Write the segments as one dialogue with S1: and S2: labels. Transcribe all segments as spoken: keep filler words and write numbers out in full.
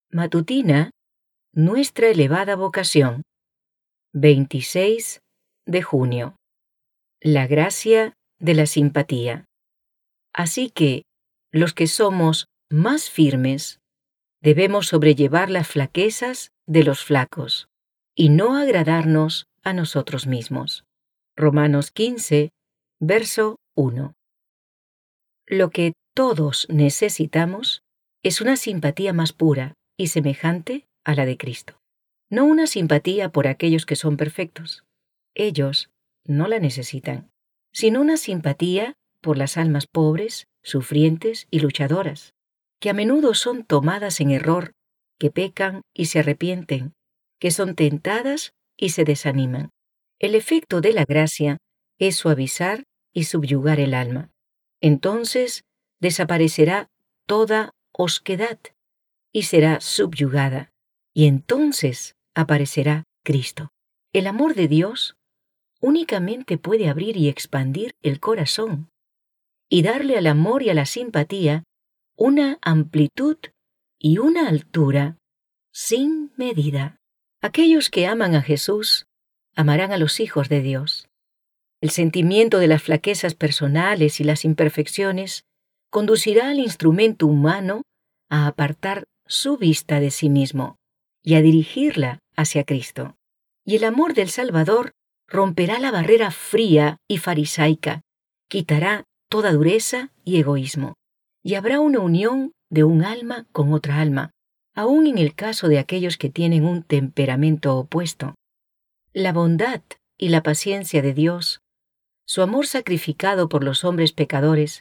S1: Matutina, nuestra elevada vocación. veintiséis de junio. La gracia de la simpatía. Así que, los que somos más firmes, debemos sobrellevar las flaquezas de los flacos y no agradarnos a nosotros mismos. Romanos quince, verso uno. Lo que todos necesitamos es una simpatía más pura y semejante a la de Cristo. No una simpatía por aquellos que son perfectos. Ellos no la necesitan, sino una simpatía por las almas pobres, sufrientes y luchadoras, que a menudo son tomadas en error, que pecan y se arrepienten, que son tentadas y se desaniman. El efecto de la gracia es suavizar y subyugar el alma. Entonces desaparecerá toda osquedad y será subyugada, y entonces aparecerá Cristo. El amor de Dios únicamente puede abrir y expandir el corazón y darle al amor y a la simpatía una amplitud y una altura sin medida. Aquellos que aman a Jesús amarán a los hijos de Dios. El sentimiento de las flaquezas personales y las imperfecciones conducirá al instrumento humano a apartar su vista de sí mismo y a dirigirla hacia Cristo. Y el amor del Salvador romperá la barrera fría y farisaica, quitará toda dureza y egoísmo, y habrá una unión de un alma con otra alma, aun en el caso de aquellos que tienen un temperamento opuesto. La bondad y la paciencia de Dios, su amor sacrificado por los hombres pecadores,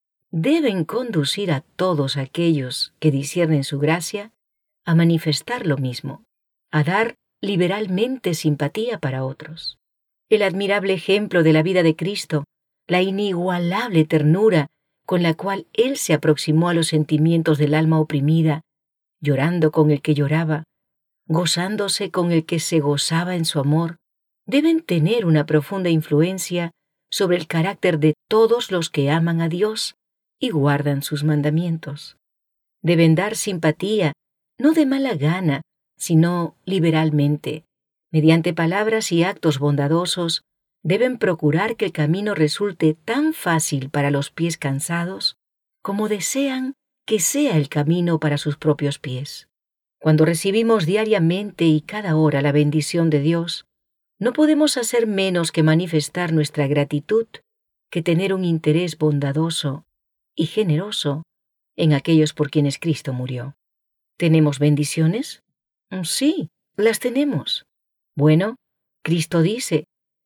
S1: deben conducir a todos aquellos que disciernen su gracia a manifestar lo mismo, a dar liberalmente simpatía para otros. El admirable ejemplo de la vida de Cristo, la inigualable ternura con la cual Él se aproximó a los sentimientos del alma oprimida, llorando con el que lloraba, gozándose con el que se gozaba en su amor, deben tener una profunda influencia sobre el carácter de todos los que aman a Dios y guardan sus mandamientos. Deben dar simpatía, no de mala gana, sino liberalmente. Mediante palabras y actos bondadosos, deben procurar que el camino resulte tan fácil para los pies cansados como desean que sea el camino para sus propios pies. Cuando recibimos diariamente y cada hora la bendición de Dios, no podemos hacer menos que manifestar nuestra gratitud, que tener un interés bondadoso y generoso en aquellos por quienes Cristo murió. ¿Tenemos bendiciones? Sí, las tenemos. Bueno, Cristo dice,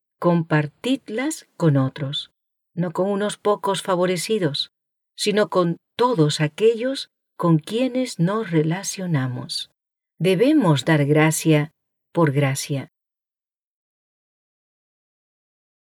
S1: compartidlas con otros, no con unos pocos favorecidos, sino con todos aquellos con quienes nos relacionamos. Debemos dar gracia por gracia.